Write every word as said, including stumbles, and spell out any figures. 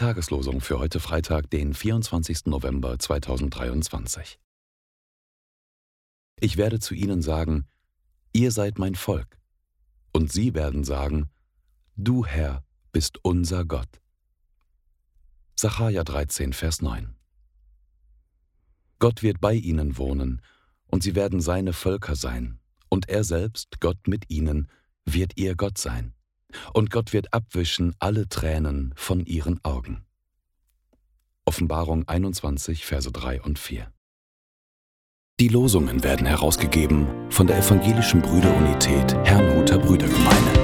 Tageslosung für heute Freitag, den vierundzwanzigsten November zweitausenddreiundzwanzig. Ich werde zu ihnen sagen: Ihr seid mein Volk. Und sie werden sagen: Du, Herr, bist unser Gott. Sacharja dreizehn, Vers neun. Gott wird bei ihnen wohnen, und sie werden seine Völker sein, und er selbst, Gott mit ihnen, wird ihr Gott sein. Und Gott wird abwischen alle Tränen von ihren Augen. Offenbarung einundzwanzig, Verse drei und vier. Die Losungen werden herausgegeben von der Evangelischen Brüderunität Herrnhuter Brüdergemeine.